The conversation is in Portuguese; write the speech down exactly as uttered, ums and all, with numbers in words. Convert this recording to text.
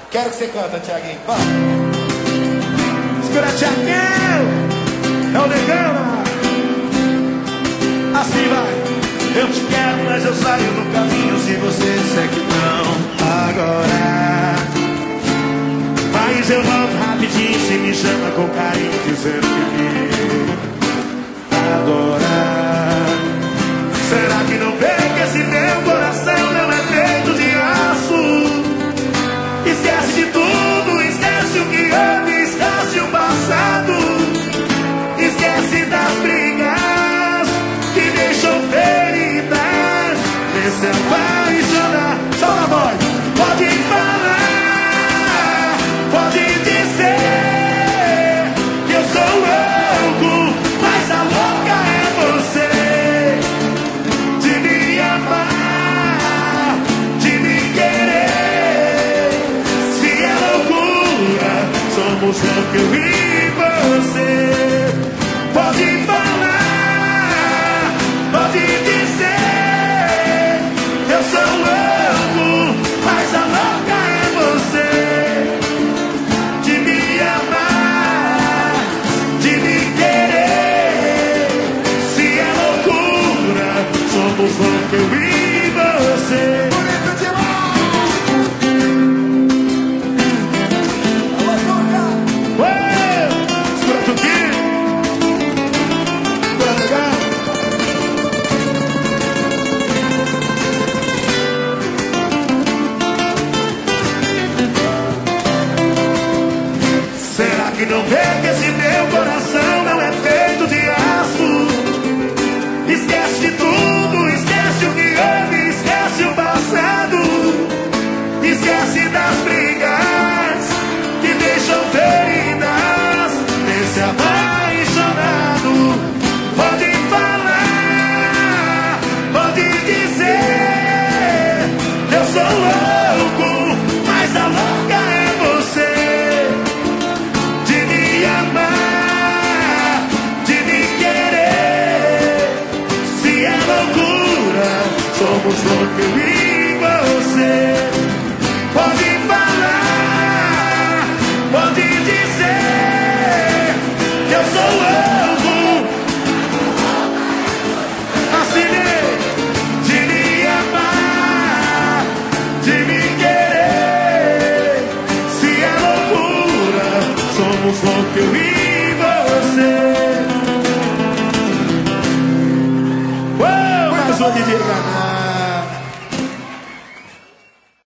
Quero que você canta, Thiaguinho. Vamos. Segura, Thiaguinho. É o negão. Assim vai. Eu te quero, mas eu saio no caminho se você disser que não agora. Mas eu volto rapidinho se me chama com carinho, dizendo que me adorar. Será que não vê que esse meu coração não é feito de aço? Esquece de tudo, esquece o que houve, esquece o passado. Esquece das brigas que deixam feridas. Vê se apaixonar. Solta a voz. Pode falar, pode dizer que eu sou louco, mas a louca é você. De me amar, de me querer. Se é loucura, somos loucos eu e você. Pode falar, pode dizer, eu sou louco, mas a louca é você. De me amar, de me querer. Se é loucura, somos loucos eu e você. Bonito demais! Ué, segura tudo aqui. Será que não vê que esse meu coração não é feito de aço? Esquece de tudo, esquece o que houve, esquece o passado. Esquece das brigas que deixam feridas nesse apaixonado. Pode falar, pode dizer, eu sou louco, mas a louca é você. Somos loucos eu e você. Pode falar, pode dizer que eu sou louco. Assinei. De me amar, de me querer. Se é loucura, somos loucos eu e você. Uou, mais um D J Ganá.